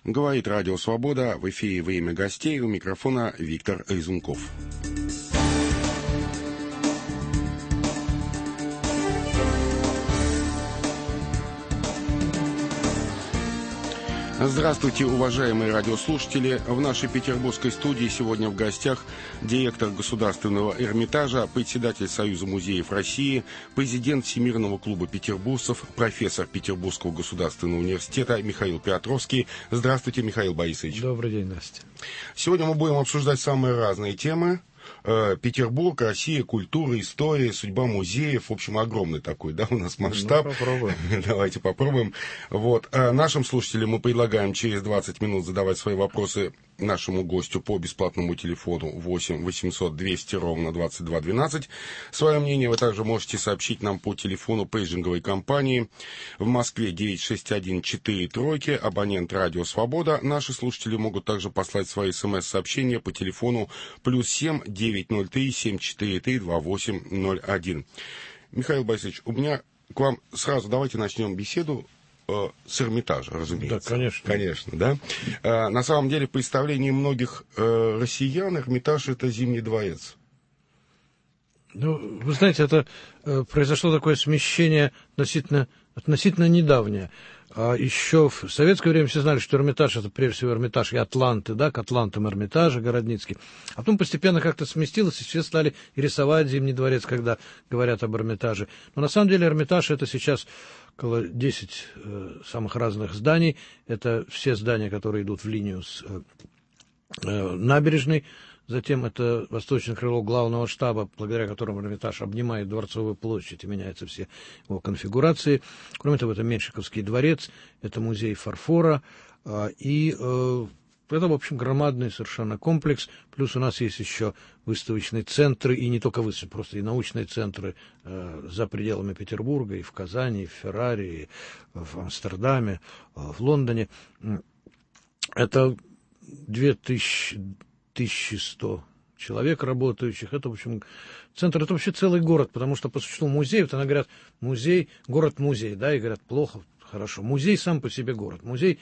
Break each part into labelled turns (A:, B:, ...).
A: Говорит Радио Свобода, в эфире «Время гостей», у микрофона Виктор Резунков. Здравствуйте, уважаемые радиослушатели. В нашей петербургской студии сегодня в гостях директор Государственного Эрмитажа, председатель Союза музеев России, президент Всемирного клуба петербуржцев, профессор Петербургского государственного университета Михаил Петровский. Здравствуйте, Михаил Борисович.
B: Добрый день, Настя.
A: Сегодня мы будем обсуждать самые разные темы. Петербург, Россия, культура, история, судьба музеев. В общем, огромный такой, да, у нас масштаб.
B: Ну, попробуем.
A: Давайте попробуем. Вот. Нашим слушателям мы предлагаем через 20 минут задавать свои вопросы нашему гостю по бесплатному телефону 8 800 200 ровно 22 12. Свое мнение вы также можете сообщить нам по телефону пейджинговой компании в Москве 961-4 абонент Радио Свобода. Наши слушатели могут также послать свои смс-сообщения по телефону +7 903 743 2801. Михаил Борисович, у меня к вам сразу давайте начнем беседу с Эрмитажа, разумеется.
B: Да, конечно.
A: Конечно, да. На самом деле, в представлении многих россиян Эрмитаж — это Зимний дворец.
B: Ну, вы знаете, это произошло такое смещение относительно недавнее. Еще в советское время все знали, что Эрмитаж — это прежде всего Эрмитаж и Атланты, да, к Атлантам Эрмитажа, Городницкий. А потом постепенно как-то сместилось, и все стали рисовать Зимний дворец, когда говорят об Эрмитаже. Но на самом деле Эрмитаж — это сейчас около 10 самых разных зданий. Это все здания, которые идут в линию с набережной. Затем это восточное крыло главного штаба, благодаря которому Эрмитаж обнимает Дворцовую площадь и меняются все его конфигурации. Кроме того, это Меньшиковский дворец, это музей фарфора. И это, в общем, громадный совершенно комплекс. Плюс у нас есть еще выставочные центры, и не только выставочные, просто и научные центры за пределами Петербурга, и в Казани, и в Ферраре, и в Амстердаме, в Лондоне. Это 2100 человек работающих. Это, в общем, центр, это вообще целый город, потому что по существу музей, вот они говорят, музей, город-музей, да, и говорят, плохо, хорошо. Музей сам по себе город. Музей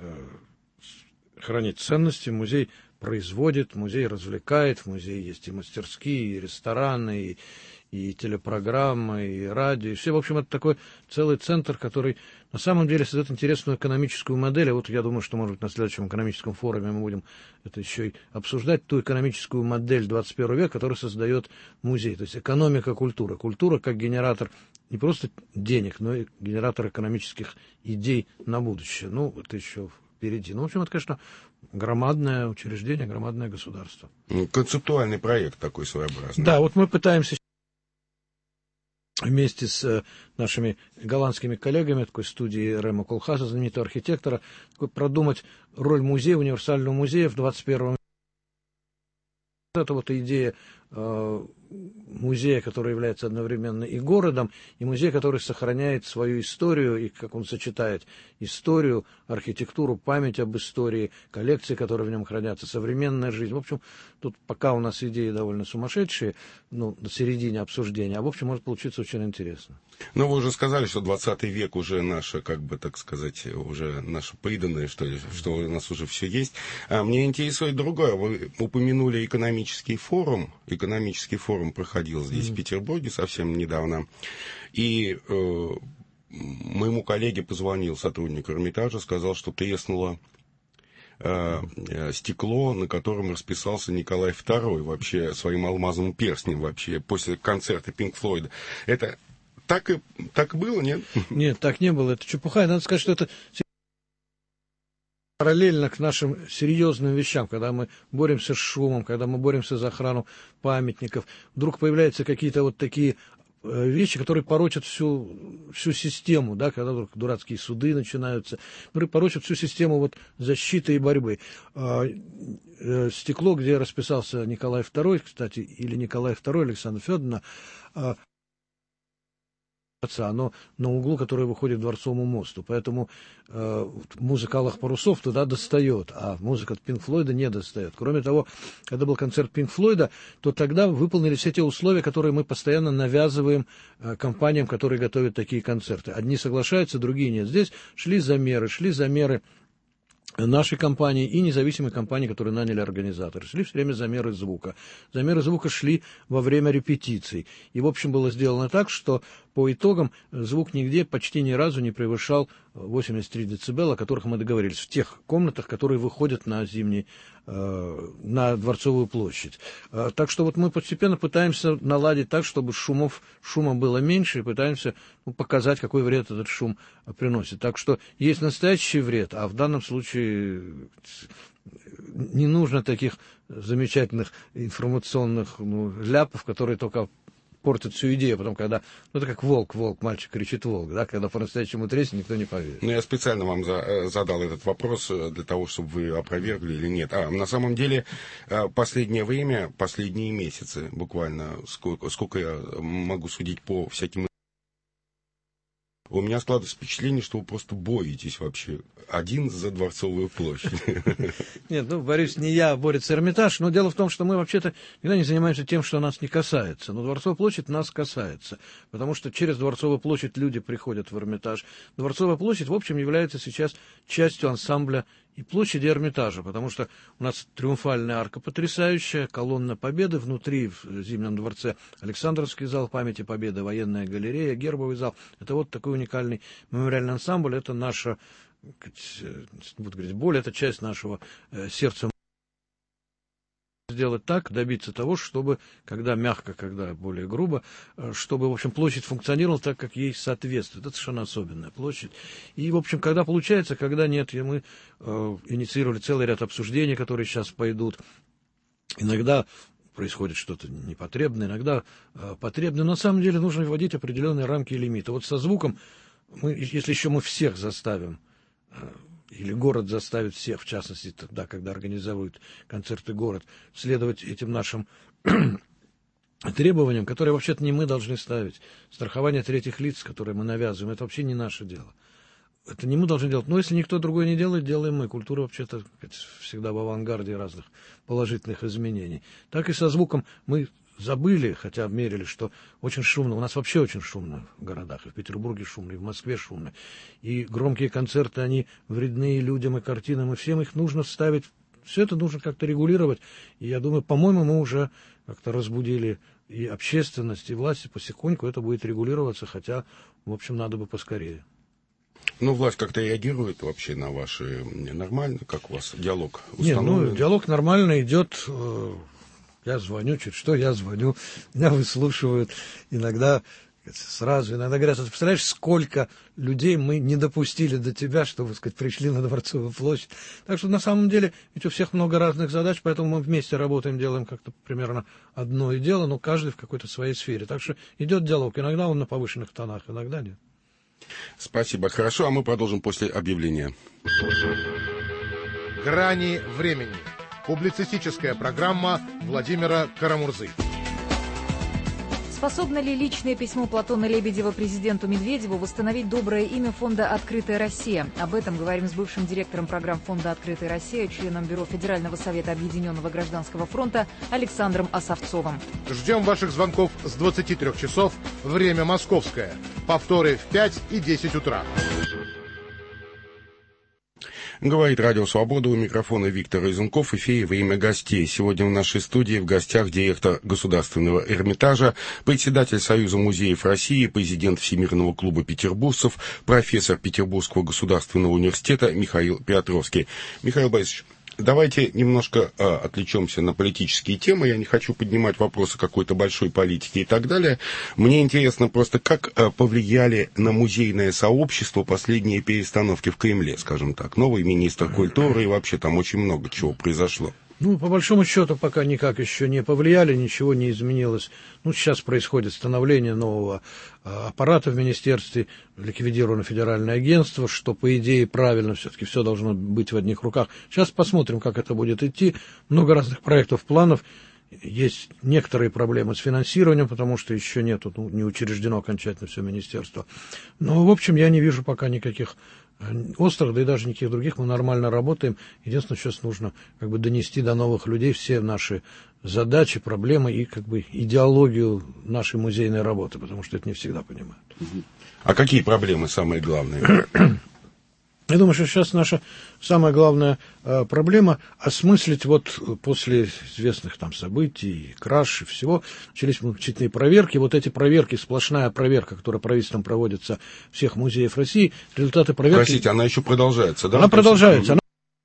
B: хранит ценности, музей производит, музей развлекает, в музее есть и мастерские, и рестораны, и телепрограммы, и радио, и все. В общем, это такой целый центр, который на самом деле создает интересную экономическую модель. А вот я думаю, что, может быть, на следующем экономическом форуме мы будем это еще и обсуждать, ту экономическую модель 21 века, которую создает музей. То есть экономика культуры. Культура как генератор не просто денег, но и генератор экономических идей на будущее. Ну, это еще впереди. Ну, в общем, это, конечно, громадное учреждение, громадное государство.
A: Концептуальный проект такой своеобразный.
B: Да, вот мы пытаемся вместе с нашими голландскими коллегами, такой студии Рема Колхаса, знаменитого архитектора, продумать роль музея, универсального музея в 21 веке. Это вот идея музея, который является одновременно и городом, и музей, который сохраняет свою историю, и как он сочетает историю, архитектуру, память об истории, коллекции, которые в нем хранятся, современная жизнь. В общем, тут пока у нас идеи довольно сумасшедшие, ну, на середине обсуждения, а в общем, может получиться очень интересно.
A: Ну, вы уже сказали, что 20 век уже наше, как бы, так сказать, уже наше приданное, что у нас уже все есть. А мне интересует другое. Вы упомянули экономический форум. Экономический форум проходил здесь, в Петербурге, совсем недавно. И моему коллеге позвонил сотрудник Эрмитажа, сказал, что треснуло стекло, на котором расписался Николай II вообще своим алмазным перстнем вообще после концерта Пинк Флойда. Это так было, нет?
B: Нет, так не было. Это чепуха. И надо сказать, что это параллельно к нашим серьезным вещам, когда мы боремся с шумом, когда мы боремся за охрану памятников, вдруг появляются какие-то вот такие вещи, которые порочат всю систему, да, когда вдруг дурацкие суды начинаются, которые порочат всю систему вот защиты и борьбы. Стекло, где расписался Николай II, кстати, или Николай II, Александра Федоровна, оно на углу, который выходит к Дворцовому мосту. Поэтому музыка «Алых парусов» туда достает, а музыка от Пинк Флойда не достает. Кроме того, когда был концерт Пинк Флойда, то тогда выполнили все те условия, которые мы постоянно навязываем компаниям, которые готовят такие концерты. Одни соглашаются, другие нет. Здесь шли замеры нашей компании и независимой компании, которые наняли организаторы. Шли все время замеры звука. Замеры звука шли во время репетиций. И, в общем, было сделано так, что по итогам звук нигде почти ни разу не превышал 83 дБ, о которых мы договорились, в тех комнатах, которые выходят на на Дворцовую площадь. Так что вот мы постепенно пытаемся наладить так, чтобы шума было меньше, и пытаемся показать, какой вред этот шум приносит. Так что есть настоящий вред, а в данном случае не нужно таких замечательных информационных ляпов, которые только портят всю идею, потом, когда, это как волк, мальчик кричит волк, да, когда по-настоящему треснет, никто не поверит.
A: Я специально вам задал этот вопрос для того, чтобы вы опровергли или нет. На самом деле, последнее время, последние месяцы, буквально, сколько я могу судить по всяким... У меня складывается впечатление, что вы просто боитесь вообще один за Дворцовую площадь.
B: Нет, борюсь не я, а борется Эрмитаж. Но дело в том, что мы вообще-то никогда не занимаемся тем, что нас не касается. Но Дворцовая площадь нас касается. Потому что через Дворцовую площадь люди приходят в Эрмитаж. Дворцовая площадь, в общем, является сейчас частью ансамбля и площади Эрмитажа, потому что у нас триумфальная арка потрясающая, колонна Победы, внутри в Зимнем дворце Александровский зал памяти Победы, военная галерея, гербовый зал. Это вот такой уникальный мемориальный ансамбль, это наша, буду говорить, боль, это часть нашего сердца. Сделать так, добиться того, чтобы, когда мягко, когда более грубо, чтобы, в общем, площадь функционировала так, как ей соответствует. Это совершенно особенная площадь. И, в общем, когда получается, когда нет, и мы инициировали целый ряд обсуждений, которые сейчас пойдут. Иногда происходит что-то непотребное, иногда потребное. Но на самом деле нужно вводить определенные рамки и лимиты. Вот со звуком, если еще мы всех заставим, или город заставит всех, в частности, тогда, когда организуют концерты город, следовать этим нашим требованиям, которые вообще-то не мы должны ставить. Страхование третьих лиц, которое мы навязываем, это вообще не наше дело. Это не мы должны делать. Но если никто другой не делает, делаем мы. Культура вообще-то всегда в авангарде разных положительных изменений. Так и со звуком мы забыли, хотя мерили, что очень шумно. У нас вообще очень шумно в городах. И в Петербурге шумно, и в Москве шумно. И громкие концерты, они вредны и людям, и картинам, и всем их нужно ставить. Все это нужно как-то регулировать. И я думаю, по-моему, мы уже как-то разбудили и общественность, и власти. Потихоньку это будет регулироваться, хотя, в общем, надо бы поскорее.
A: Власть как-то реагирует вообще на ваши... Нормально? Как у вас диалог установлен?
B: Нет, диалог нормально идет... Я звоню, я звоню, меня выслушивают, иногда говорят, ты представляешь, сколько людей мы не допустили до тебя, чтобы, пришли на Дворцовую площадь. Так что, на самом деле, ведь у всех много разных задач, поэтому мы вместе работаем, делаем как-то примерно одно и дело, но каждый в какой-то своей сфере. Так что идет диалог, иногда он на повышенных тонах, иногда нет.
A: Спасибо, хорошо, а мы продолжим после объявления.
C: «Грани времени». Публицистическая программа Владимира Карамурзы.
D: Способно ли личное письмо Платона Лебедева президенту Медведеву восстановить доброе имя фонда «Открытая Россия»? Об этом говорим с бывшим директором программ фонда «Открытая Россия», членом Бюро Федерального совета Объединенного гражданского фронта Александром Осовцовым.
C: Ждем ваших звонков с 23 часов, время московское. Повторы в 5 и 10 утра.
A: Говорит Радио Свобода, у микрофона Виктор Изенков, в эфире «Время гостей». Сегодня в нашей студии в гостях директор Государственного Эрмитажа, председатель Союза музеев России, президент Всемирного клуба петербуржцев, профессор Петербургского государственного университета Михаил Петровский. Михаил Борисович, давайте немножко отвлечемся на политические темы. Я не хочу поднимать вопросы какой-то большой политики и так далее. Мне интересно просто, как повлияли на музейное сообщество последние перестановки в Кремле, скажем так. Новый министр культуры, и вообще там очень много чего произошло.
B: По большому счету, пока никак еще не повлияли, ничего не изменилось. Сейчас происходит становление нового аппарата в министерстве, ликвидировано федеральное агентство, что, по идее, правильно, все-таки все должно быть в одних руках. Сейчас посмотрим, как это будет идти. Много разных проектов, планов. Есть некоторые проблемы с финансированием, потому что еще не учреждено окончательно все министерство. Но, в общем, я не вижу пока никаких острых, да и даже никаких других. Мы нормально работаем. Единственное, сейчас нужно донести до новых людей все наши задачи, проблемы и идеологию нашей музейной работы, потому что это не всегда понимают.
A: А какие проблемы самые главные?
B: Я думаю, что сейчас наша самая главная проблема осмыслить вот после известных там событий, краш и всего, начались мучительные проверки. Вот эти проверки, сплошная проверка, которая правительством проводится всех музеев России, результаты проверки...
A: Простите, она еще продолжается, да?
B: Она продолжается.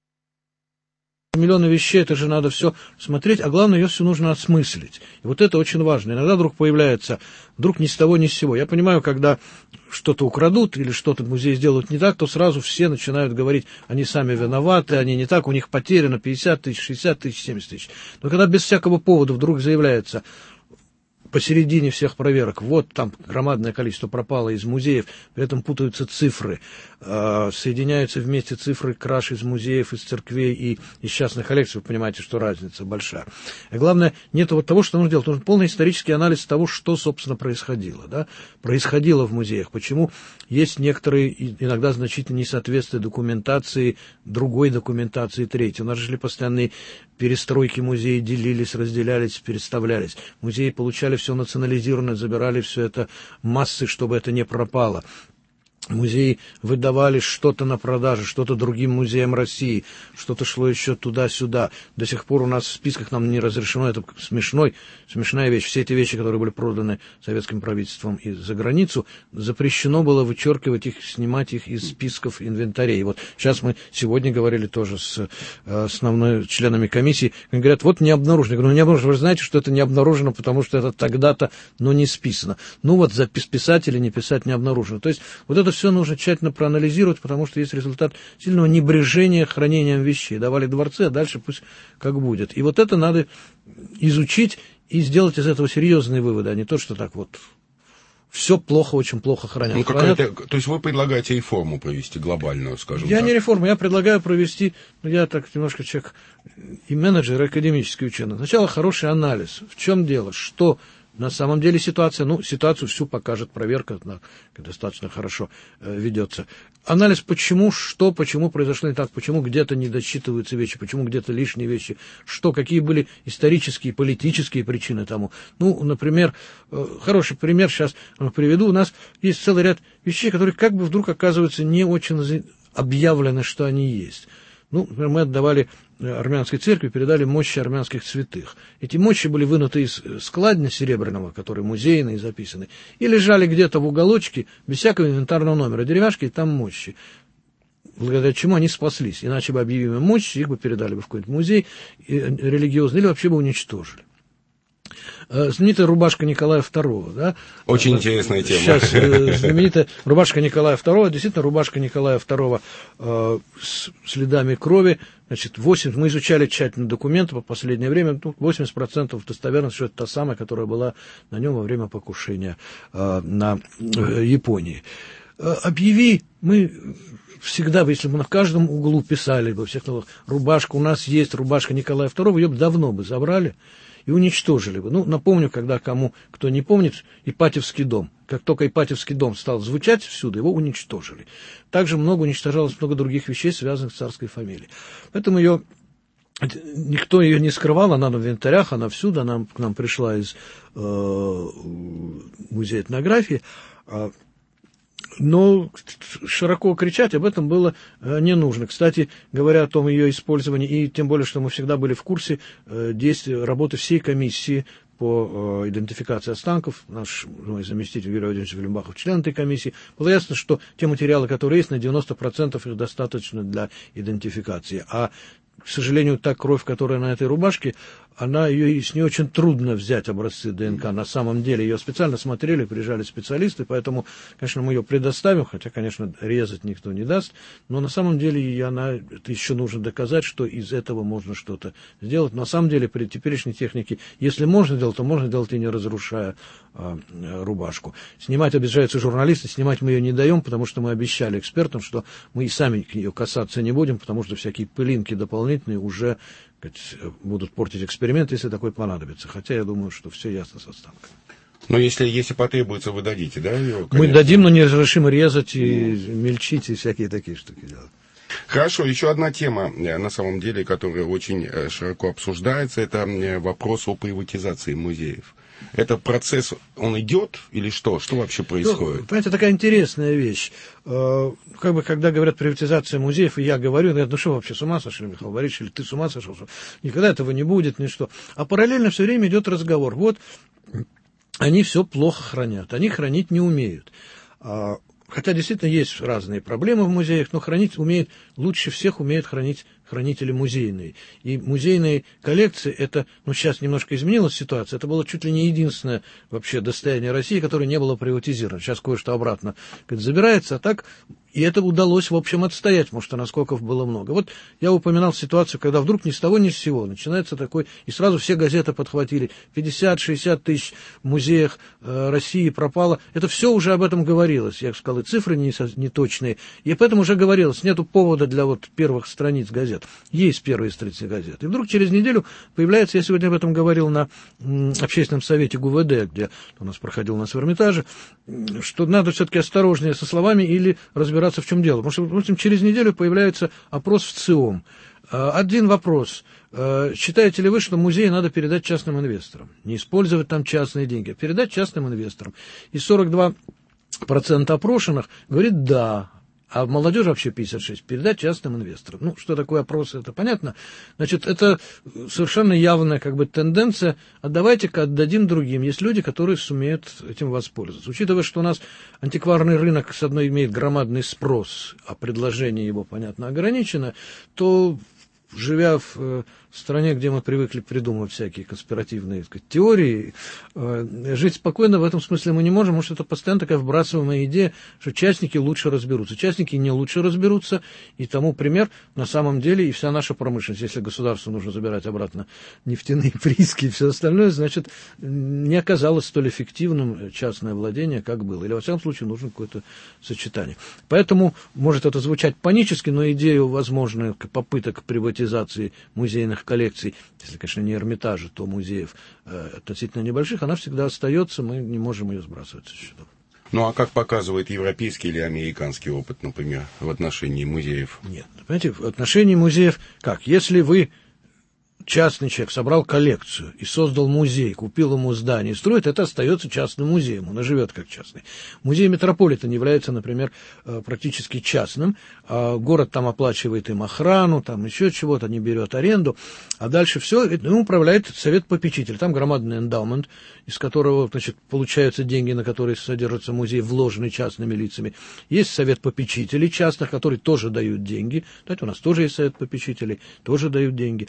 B: Миллионы вещей, это же надо все смотреть, а главное, ее все нужно осмыслить. И вот это очень важно. Иногда вдруг появляется, вдруг ни с того, ни с сего. Я понимаю, когда что-то украдут или что-то в музее сделают не так, то сразу все начинают говорить, они сами виноваты, они не так, у них потеряно 50 тысяч, 60 тысяч, 70 тысяч. Но когда без всякого повода вдруг заявляется посередине всех проверок, вот там громадное количество пропало из музеев, при этом путаются цифры, соединяются вместе цифры краж из музеев, из церквей и из частных коллекций, вы понимаете, что разница большая. И главное, нет вот того, что нужно делать, нужен полный исторический анализ того, что, собственно, происходило, да? Происходило в музеях, почему есть некоторые, иногда значительные несоответствия документации, другой документации, третьей. У нас же постоянные перестройки музеи, делились, разделялись, переставлялись. Музеи получали все национализированное, забирали все это массы, чтобы это не пропало. Музеи выдавали что-то на продажу, что-то другим музеям России, что-то шло еще туда-сюда. До сих пор у нас в списках нам не разрешено, это смешная вещь. Все эти вещи, которые были проданы советским правительством и за границу, запрещено было вычеркивать их, снимать их из списков инвентарей. Вот сейчас мы сегодня говорили тоже с основными членами комиссии, они говорят, вот не обнаружено. Я говорю, ну не обнаружено, вы же знаете, что это не обнаружено, потому что это тогда-то, но не списано. Ну вот писать или не писать не обнаружено. То есть вот это все нужно тщательно проанализировать, потому что есть результат сильного небрежения хранением вещей. Давали дворцы, а дальше пусть как будет. И вот это надо изучить и сделать из этого серьезные выводы, а не то, что так вот все плохо, очень плохо хранят.
A: Ну, то есть вы предлагаете реформу провести глобальную, скажем так?
B: Я не реформу, я предлагаю провести, я так немножко человек и менеджер, и академический ученый. Сначала хороший анализ. В чем дело? Что на самом деле ситуация, ситуацию всю покажет проверка, достаточно хорошо ведется. Анализ, почему произошло не так, почему где-то не досчитываются вещи, почему где-то лишние вещи, какие были исторические, политические причины тому. Например, хороший пример сейчас приведу. У нас есть целый ряд вещей, которые как бы вдруг оказываются не очень объявлены, что они есть. Например, мы отдавали армянской церкви, передали мощи армянских святых. Эти мощи были вынуты из складня серебряного, который музейный и записанный, и лежали где-то в уголочке, без всякого инвентарного номера, деревяшки, и там мощи. Благодаря чему они спаслись. Иначе бы объявили мощи, их бы передали бы в какой-нибудь музей религиозный, или вообще бы уничтожили. Знаменитая рубашка Николая II, да?
A: Очень интересная тема.
B: Сейчас знаменитая рубашка Николая II, действительно рубашка Николая II с следами крови. Значит, мы изучали тщательно документы по последнее время, 80% достоверно, что это та самая, которая была на нем во время покушения на Японии. Мы всегда, если бы на каждом углу писали бы, всех рубашка, у нас есть рубашка Николая II, ее бы давно бы забрали и уничтожили бы. Напомню, кто не помнит, Ипатьевский дом. Как только Ипатьевский дом стал звучать всюду, его уничтожили. Также уничтожалось много других вещей, связанных с царской фамилией. Поэтому никто ее не скрывал, она в инвентарях, она всюду, она к нам пришла из музея этнографии. Но широко кричать об этом было не нужно. Кстати, говоря о том ее использовании, и тем более, что мы всегда были в курсе действий работы всей комиссии по идентификации останков, наш мой заместитель Юрий Владимирович Велимбахов, член этой комиссии, было ясно, что те материалы, которые есть, на 90% их достаточно для идентификации. А, к сожалению, та кровь, которая на этой рубашке, ее с ней очень трудно взять образцы ДНК. На самом деле ее специально смотрели, приезжали специалисты, поэтому, конечно, мы ее предоставим, хотя, конечно, резать никто не даст, но на самом деле это еще нужно доказать, что из этого можно что-то сделать. На самом деле, при теперешней технике, если можно делать, то можно делать и не разрушая рубашку. Снимать обижаются журналисты, снимать мы ее не даем, потому что мы обещали экспертам, что мы и сами к нее касаться не будем, потому что всякие пылинки дополнительные уже будут портить эксперимент, если такой понадобится. Хотя я думаю, что все ясно с останками.
A: Но если потребуется, вы дадите, да? Ее,
B: мы дадим, но не разрешим резать и мельчить и всякие такие штуки делать.
A: Хорошо, еще одна тема, на самом деле, которая очень широко обсуждается, это вопрос о приватизации музеев. Это процесс, он идет или что? Что вообще происходит?
B: Понимаете, такая интересная вещь. Как бы, когда говорят приватизация музеев, и я говорю, ну что вообще, с ума сошли, Михаил Борисович, или ты с ума сошел? Никогда этого не будет, ничто. А параллельно все время идет разговор. Вот они все плохо хранят, они хранить не умеют. Хотя действительно есть разные проблемы в музеях, но хранить умеют, лучше всех умеют хранить хранители музейные. И музейные коллекции, это, сейчас немножко изменилась ситуация, это было чуть ли не единственное вообще достояние России, которое не было приватизировано. Сейчас кое-что обратно забирается, а так, и это удалось, в общем, отстоять, потому что наскоков было много. Вот я упоминал ситуацию, когда вдруг ни с того ни с сего начинается такой, и сразу все газеты подхватили, 50-60 тысяч в музеях России пропало. Это все уже об этом говорилось. Я сказал, и цифры не точные, и об этом уже говорилось. Нету повода для вот первых страниц газет. Есть первые страницы газет. И вдруг через неделю появляется, я сегодня об этом говорил на общественном совете ГУВД, где у нас проходил в Эрмитаже, что надо все-таки осторожнее со словами или разбираться, в чем дело. Потому что, допустим, через неделю появляется опрос в ЦИОМ. Один вопрос. Считаете ли вы, что музей надо передать частным инвесторам? Не использовать там частные деньги, а передать частным инвесторам. И 42% опрошенных говорит «да». А молодежь вообще 56%. Передать частным инвесторам. Что такое опрос, это понятно. Значит, это совершенно явная тенденция. А давайте-ка отдадим другим. Есть люди, которые сумеют этим воспользоваться. Учитывая, что у нас антикварный рынок, с одной, имеет громадный спрос, а предложение его, понятно, ограничено, то, живя в стране, где мы привыкли придумывать всякие конспиративные, теории, жить спокойно в этом смысле мы не можем, потому что это постоянно такая вбрасываемая идея, что частники лучше разберутся. Частники не лучше разберутся, и тому пример на самом деле и вся наша промышленность. Если государству нужно забирать обратно нефтяные прииски и все остальное, значит, не оказалось столь эффективным частное владение, как было. Или, во всяком случае, нужно какое-то сочетание. Поэтому, может это звучать панически, но идею возможных попыток приватизации музейных коллекций, если, конечно, не Эрмитажа, то музеев относительно небольших, она всегда остается, мы не можем ее сбрасывать со счетов.
A: А как показывает европейский или американский опыт, например, в отношении музеев?
B: Нет, понимаете, в отношении музеев как? Если вы частный человек собрал коллекцию и создал музей, купил ему здание, строит, это остается частным музеем, он и живет как частный. Музей Метрополитен является, например, практически частным, город там оплачивает им охрану, там еще чего-то, не берет аренду, а дальше все, им управляет совет попечителей, там громадный эндаумент, из которого, получаются деньги, на которые содержится музей, вложенный частными лицами. Есть совет попечителей частных, которые тоже дают деньги. Знаете, у нас тоже есть совет попечителей, тоже дают деньги.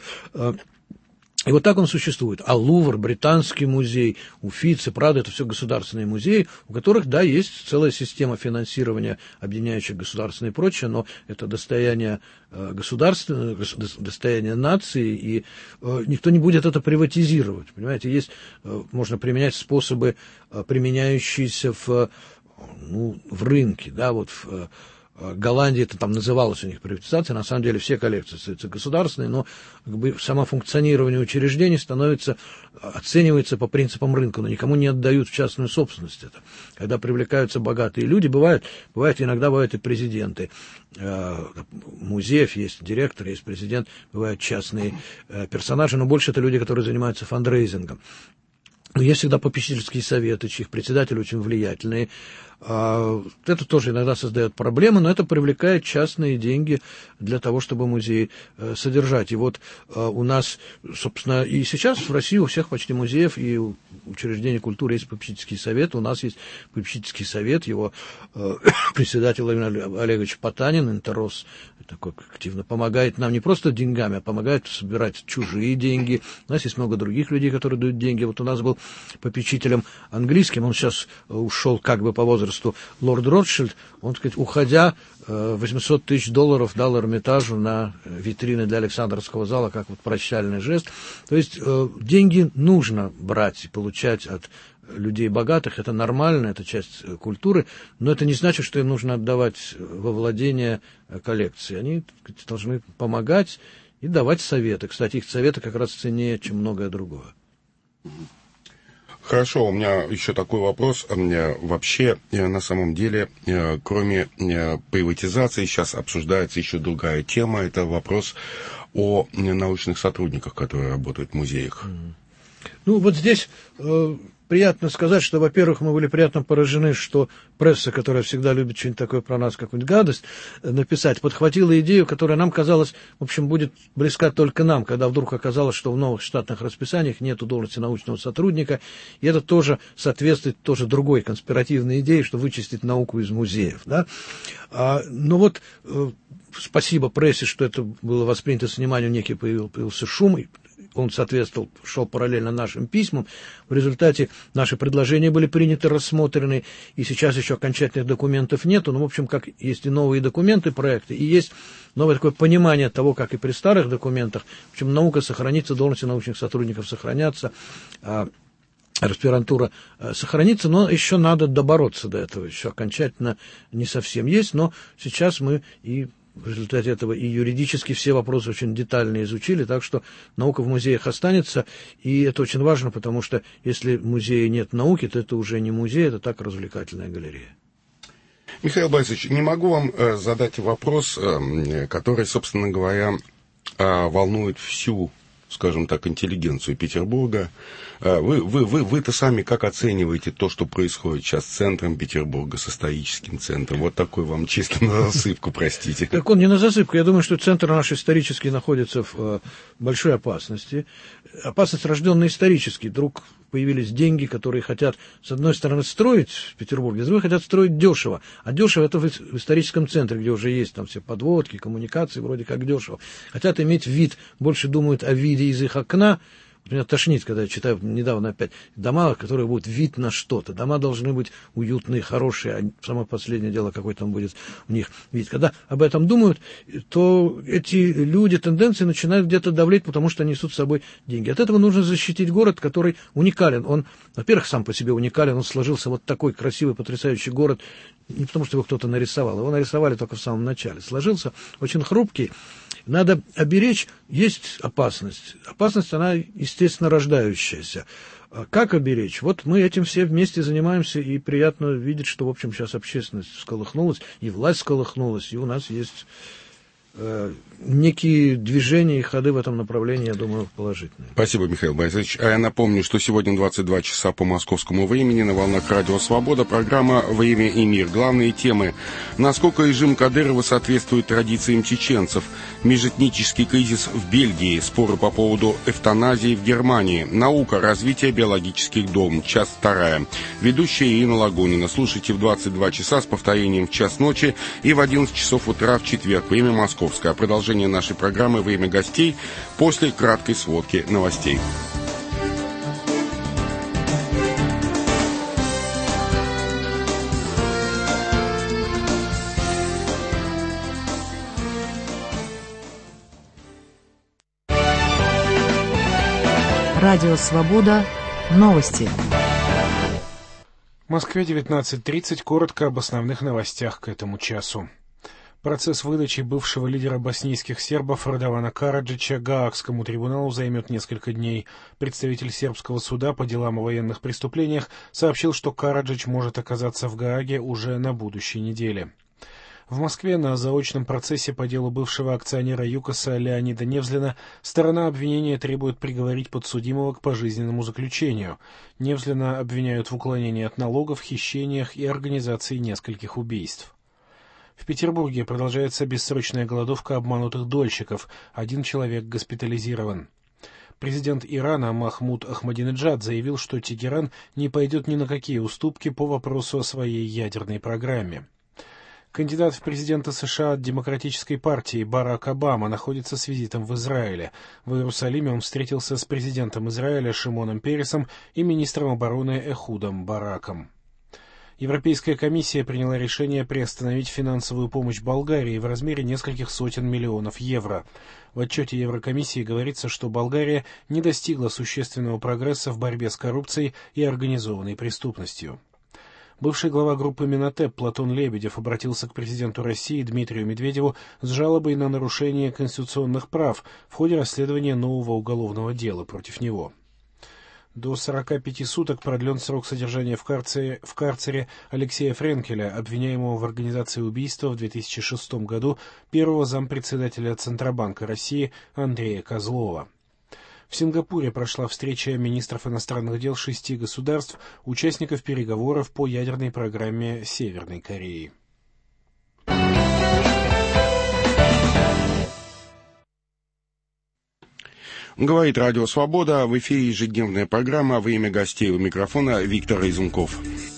B: И вот так он существует. А Лувр, Британский музей, Уффици, Прадо – это все государственные музеи, у которых, да, есть целая система финансирования, объединяющая государственные и прочее, но это достояние государства, достояние нации, и никто не будет это приватизировать. Понимаете, есть, можно применять способы, применяющиеся в рынке, да, вот в Голландии это там называлось у них приватизация, на самом деле все коллекции остаются государственные, но само функционирование учреждений оценивается по принципам рынка, но никому не отдают в частную собственность это. Когда привлекаются богатые люди, иногда бывают и президенты музеев, есть директор, есть президент, бывают частные персонажи, но больше это люди, которые занимаются фандрейзингом. Но есть всегда попечительские советы, чьих председатели очень влиятельные. Это тоже иногда создает проблемы, но это привлекает частные деньги для того, чтобы музей содержать. И вот у нас, собственно, и сейчас в России у всех почти музеев и учреждений культуры есть попечительский совет. У нас есть попечительский совет, его председатель Владимир Олегович Потанин, Интеррос, такой активно помогает нам не просто деньгами, а помогает собирать чужие деньги. У нас есть много других людей, которые дают деньги. Вот у нас был попечителем английским, он сейчас ушел по возрасту, лорд Ротшильд, он, уходя, $800 тысяч дал Эрмитажу на витрины для Александровского зала, как прощальный жест. То есть деньги нужно брать и получать от людей богатых, это нормально, это часть культуры, но это не значит, что им нужно отдавать во владение коллекции. Они должны помогать и давать советы. Кстати, их советы как раз ценнее, чем многое другое.
A: Хорошо, у меня еще такой вопрос. Вообще, на самом деле, кроме приватизации, сейчас обсуждается еще другая тема. Это вопрос о научных сотрудниках, которые работают в музеях.
B: Вот здесь приятно сказать, что, во-первых, мы были приятно поражены, что пресса, которая всегда любит что-нибудь такое про нас, какую-нибудь гадость написать, подхватила идею, которая нам казалась, в общем, будет близка только нам, когда вдруг оказалось, что в новых штатных расписаниях нет должности научного сотрудника, и это тоже соответствует тоже другой конспиративной идее, что вычистить науку из музеев. Да? Ну вот, спасибо прессе, что это было воспринято с вниманием, некий появился шум, он соответствовал, шел параллельно нашим письмам. В результате наши предложения были приняты, рассмотрены, и сейчас еще окончательных документов нету. Но, в общем, как есть и новые документы, проекты, и есть новое такое понимание того, как и при старых документах. В общем, наука сохранится, должности научных сотрудников сохранятся, аспирантура сохранится, но еще надо добороться до этого. Еще окончательно не совсем есть, но сейчас мы и в результате этого и юридически все вопросы очень детально изучили, так что наука в музеях останется, и это очень важно, потому что если в музее нет науки, то это уже не музей, это так развлекательная галерея.
A: Михаил Борисович, не могу вам задать вопрос, который, собственно говоря, волнует всю, скажем так, интеллигенцию Петербурга. Вы-то сами как оцениваете то, что происходит сейчас с центром Петербурга, с историческим центром? Вот такой вам чисто на засыпку, простите.
B: Так он не на засыпку. Я думаю, что центр наш исторический находится в большой опасности. Опасность, рожденная исторически. Вдруг появились деньги, которые хотят, с одной стороны, строить в Петербурге, с другой хотят строить дешево. А дешево это в историческом центре, где уже есть там все подводки, коммуникации, вроде как дешево. Хотят иметь вид, больше думают о виде из их окна. Меня тошнит, когда я читаю недавно опять дома, которые будут вид на что-то. Дома должны быть уютные, хорошие, а самое последнее дело, какой там будет у них вид. Когда об этом думают, то эти люди, тенденции начинают где-то давлеть, потому что несут с собой деньги. От этого нужно защитить город, который уникален. Он, во-первых, сам по себе уникален, он сложился вот такой красивый, потрясающий город, не потому что его кто-то нарисовал, его нарисовали только в самом начале. Сложился очень хрупкий. Надо оберечь, есть опасность. Опасность, она, естественно, рождающаяся. Как оберечь? Вот мы этим все вместе занимаемся, и приятно видеть, что, в общем, сейчас общественность всколыхнулась, и власть всколыхнулась, и у нас есть некие движения и ходы в этом направлении, я думаю, положительные.
A: Спасибо, Михаил Борисович. А я напомню, что сегодня 22 часа по московскому времени на волнах Радио Свобода программа «Время и мир». Главные темы. Насколько режим Кадырова соответствует традициям чеченцев? Межэтнический кризис в Бельгии. Споры по поводу эвтаназии в Германии. Наука. Развитие биологических дом. Часть 2. Ведущая Ирина Лагунина. Слушайте в 22 часа с повторением в час ночи и в 11 часов утра в четверг. Время Московское. Продолжение нашей программы «Время гостей» после краткой сводки новостей.
D: Радио «Свобода». Новости.
E: В Москве 19:30. Коротко об основных новостях к этому часу. Процесс выдачи бывшего лидера боснийских сербов Радована Караджича Гаагскому трибуналу займет несколько дней. Представитель сербского суда по делам о военных преступлениях сообщил, что Караджич может оказаться в Гааге уже на будущей неделе. В Москве на заочном процессе по делу бывшего акционера ЮКОСа Леонида Невзлина сторона обвинения требует приговорить подсудимого к пожизненному заключению. Невзлина обвиняют в уклонении от налогов, хищениях и организации нескольких убийств. В Петербурге продолжается бессрочная голодовка обманутых дольщиков. 1 человек госпитализирован. Президент Ирана Махмуд Ахмадинеджад заявил, что Тегеран не пойдет ни на какие уступки по вопросу о своей ядерной программе. Кандидат в президенты США от Демократической партии Барак Обама находится с визитом в Израиле. В Иерусалиме он встретился с президентом Израиля Шимоном Пересом и министром обороны Эхудом Бараком. Европейская комиссия приняла решение приостановить финансовую помощь Болгарии в размере нескольких сотен миллионов евро. В отчете Еврокомиссии говорится, что Болгария не достигла существенного прогресса в борьбе с коррупцией и организованной преступностью. Бывший глава группы Минотеп Платон Лебедев обратился к президенту России Дмитрию Медведеву с жалобой на нарушение конституционных прав в ходе расследования нового уголовного дела против него. До 45 суток продлен срок содержания в карцере Алексея Френкеля, обвиняемого в организации убийства в 2006 году первого зампредседателя Центробанка России Андрея Козлова. В Сингапуре прошла встреча министров иностранных дел 6 государств, участников переговоров по ядерной программе Северной Кореи.
A: Говорит Радио Свобода. В эфире ежедневная программа. Во имя гостей у микрофона Виктор Изунков.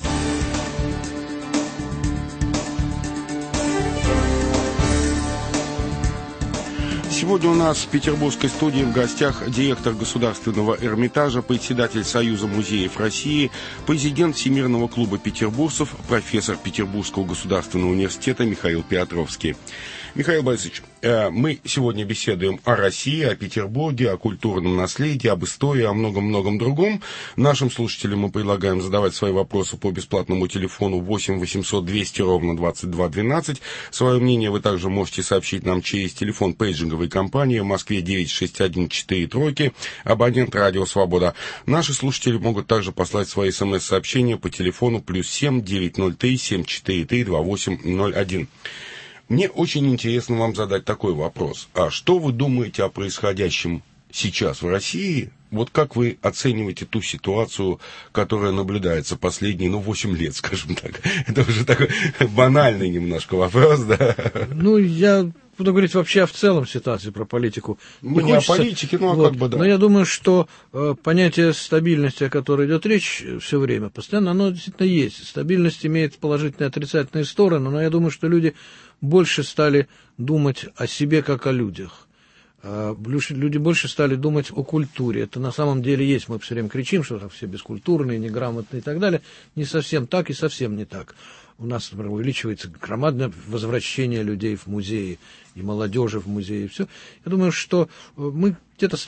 A: Сегодня у нас в петербургской студии в гостях директор Государственного Эрмитажа, председатель Союза музеев России, президент Всемирного клуба петербуржцев, профессор Петербургского государственного университета Михаил Петровский. Михаил Борисович, мы сегодня беседуем о России, о Петербурге, о культурном наследии, об истории, о многом-многом другом. Нашим слушателям мы предлагаем задавать свои вопросы по бесплатному телефону 8 800 200 ровно 22 12. Свое мнение вы также можете сообщить нам через телефон пейджинговой компании в Москве 96143, абонент Радио Свобода. Наши слушатели могут также послать свои смс-сообщения по телефону +7 903 743 2801. Мне очень интересно вам задать такой вопрос. А что вы думаете о происходящем сейчас в России? Вот как вы оцениваете ту ситуацию, которая наблюдается последние, 8 лет, скажем так? Это уже такой банальный немножко вопрос, да?
B: Я буду говорить вообще в целом ситуации, про политику.
A: Не о политике, как бы, да.
B: Но я думаю, что понятие стабильности, о которой идет речь все время, постоянно, оно действительно есть. Стабильность имеет положительные и отрицательные стороны, но я думаю, что люди больше стали думать о себе, как о людях. Люди больше стали думать о культуре. Это на самом деле есть. Мы все время кричим, что там все бескультурные, неграмотные и так далее. Не совсем так и совсем не так. У нас, например, увеличивается громадное возвращение людей в музеи и молодежи в музеи. И все. Я думаю, что мы где-то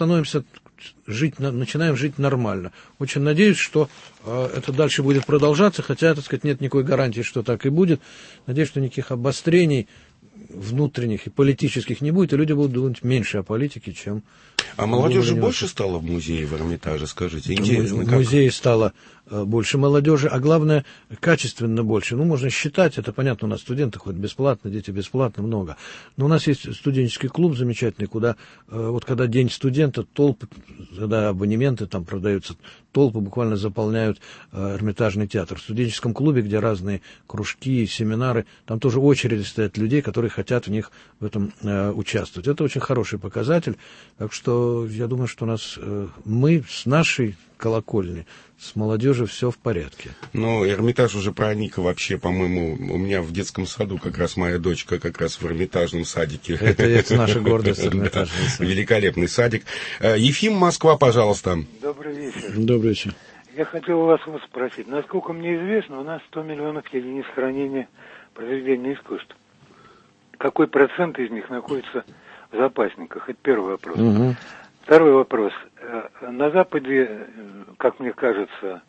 B: начинаем жить нормально. Очень надеюсь, что это дальше будет продолжаться, хотя, нет никакой гарантии, что так и будет. Надеюсь, что никаких обострений внутренних и политических не будет, и люди будут думать меньше о политике, чем...
A: А молодежи больше стало в музее, в Эрмитаже, скажите? Интересно,
B: в музее стало больше молодежи, а главное, качественно больше. можно считать, это понятно, у нас студенты ходят бесплатно, дети бесплатно, много. Но у нас есть студенческий клуб замечательный, куда, когда день студента, толпы, когда абонементы там продаются, толпы буквально заполняют Эрмитажный театр. В студенческом клубе, где разные кружки, семинары, там тоже очереди стоят людей, которые хотят в них в этом участвовать. Это очень хороший показатель, так что я думаю, что мы с нашей колокольни, с молодежью все в порядке.
A: Эрмитаж уже проник вообще, по-моему, у меня в детском саду как раз моя дочка как раз в Эрмитажном садике.
B: Это наша гордость, Эрмитажный сад.
A: Великолепный садик. Ефим, Москва, пожалуйста.
F: Добрый вечер.
B: Добрый вечер.
F: Я хотел у вас спросить. Насколько мне известно, у нас 100 миллионов единиц хранения произведений искусства. Какой процент из них находится в запасниках? Это первый вопрос.
B: Угу.
F: Второй вопрос. На Западе, как мне кажется,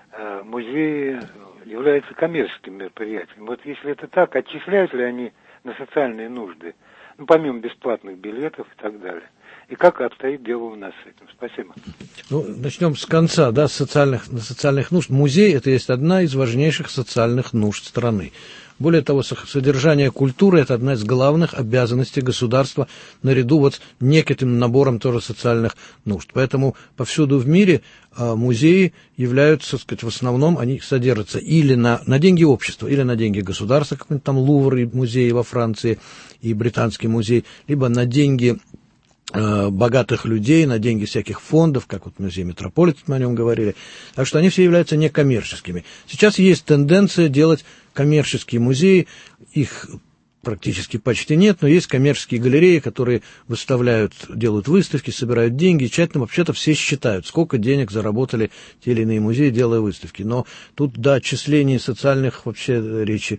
F: музеи являются коммерческим мероприятием. Если это так, отчисляют ли они на социальные нужды, помимо бесплатных билетов и так далее? И как обстоит дело у нас с этим? Спасибо.
B: Начнем с конца, с социальных нужд. Музей – это есть одна из важнейших социальных нужд страны. Более того, содержание культуры – это одна из главных обязанностей государства наряду с неким набором тоже социальных нужд. Поэтому повсюду в мире музеи являются, в основном, они содержатся или на деньги общества, или на деньги государства, как там Лувр и музей во Франции, и Британский музей, либо на деньги богатых людей, на деньги всяких фондов, как музей Метрополитен, мы о нем говорили. Так что они все являются некоммерческими. Сейчас есть тенденция делать коммерческие музеи, их практически почти нет, но есть коммерческие галереи, которые делают выставки, собирают деньги, тщательно вообще-то все считают, сколько денег заработали те или иные музеи, делая выставки. Но тут до отчислений социальных вообще речи,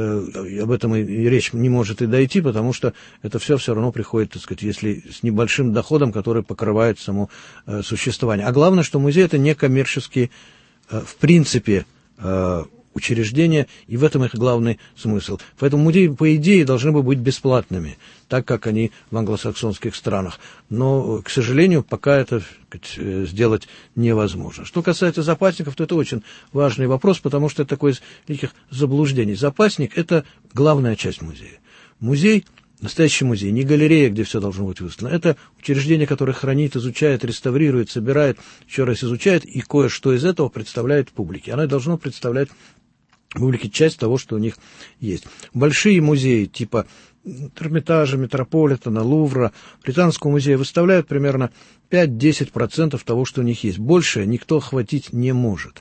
B: об этом и речь не может и дойти, потому что это все равно приходит, если с небольшим доходом, который покрывает само существование. А главное, что музей это не коммерческие, в принципе, учреждения, и в этом их главный смысл. Поэтому музеи, по идее, должны быть бесплатными, так как они в англосаксонских странах. Но, к сожалению, пока это сделать невозможно. Что касается запасников, то это очень важный вопрос, потому что это такое из великих заблуждений. Запасник – это главная часть музея. Музей настоящий музей, не галерея, где все должно быть выставлено. Это учреждение, которое хранит, изучает, реставрирует, собирает, еще раз изучает, и кое-что из этого представляет публике. Оно должно представлять публике часть того, что у них есть. Большие музеи, типа Эрмитажа, Метрополитена, Лувра, Британского музея выставляют примерно 5-10% того, что у них есть. Больше никто охватить не может.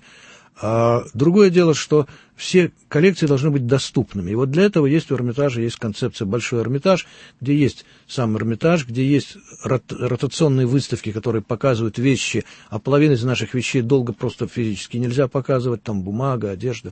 B: А другое дело, что все коллекции должны быть доступными. И вот для этого есть у Эрмитажа, есть концепция «Большой Эрмитаж», где есть сам Эрмитаж, где есть ротационные выставки, которые показывают вещи, а половину из наших вещей долго просто физически нельзя показывать, там бумага, одежда.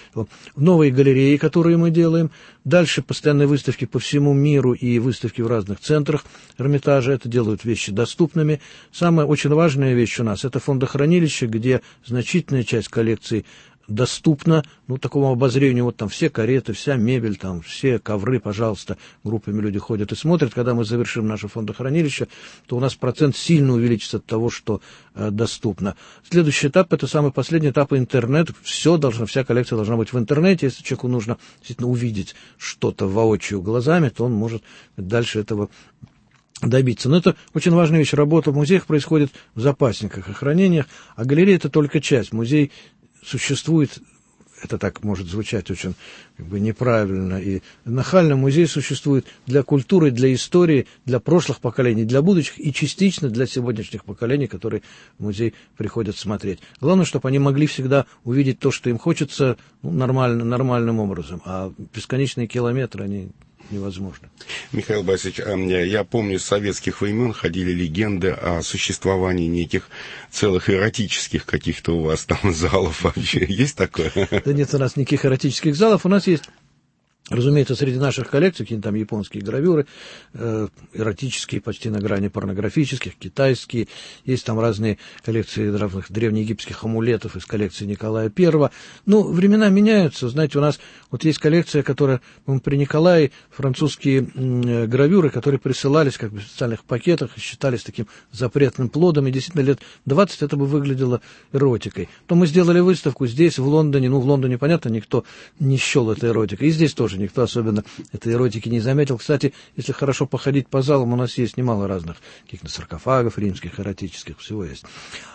B: Новые галереи, которые мы делаем. Дальше постоянные выставки по всему миру и выставки в разных центрах Эрмитажа. Это делают вещи доступными. Самая очень важная вещь у нас – это фондохранилище, где значительная часть коллекции доступно, такому обозрению, вот там все кареты, вся мебель, там все ковры, пожалуйста, группами люди ходят и смотрят. Когда мы завершим наше фондохранилище, то у нас процент сильно увеличится от того, что доступно. Следующий этап, это самый последний этап, интернет. Вся коллекция должна быть в интернете. Если человеку нужно действительно увидеть что-то воочию глазами, то он может дальше этого добиться. Но это очень важная вещь. Работа в музеях происходит в запасниках и хранениях, а галерея – это только часть. Музей существует, это так может звучать очень неправильно и нахально, музей существует для культуры, для истории, для прошлых поколений, для будущих и частично для сегодняшних поколений, которые в музей приходят смотреть. Главное, чтобы они могли всегда увидеть то, что им хочется, нормальным образом, а бесконечные километры, они невозможно.
A: Михаил Борисович, я помню, с советских времен ходили легенды о существовании неких целых эротических каких-то у вас там залов вообще. Есть такое?
B: Да нет у нас никаких эротических залов. У нас есть, разумеется, среди наших коллекций какие-то там японские гравюры, эротические, почти на грани порнографических, китайские. Есть там разные коллекции разных древнеегипетских амулетов из коллекции Николая I. Времена меняются. Знаете, у нас вот есть коллекция, которая при Николае, французские гравюры, которые присылались как бы в специальных пакетах и считались таким запретным плодом. И действительно лет 20 это бы выглядело эротикой. То мы сделали выставку здесь, в Лондоне. В Лондоне, понятно, никто не счел это эротикой. И здесь тоже никто особенно этой эротики не заметил. Кстати, если хорошо походить по залам, у нас есть немало разных каких-то саркофагов римских, эротических, всего есть.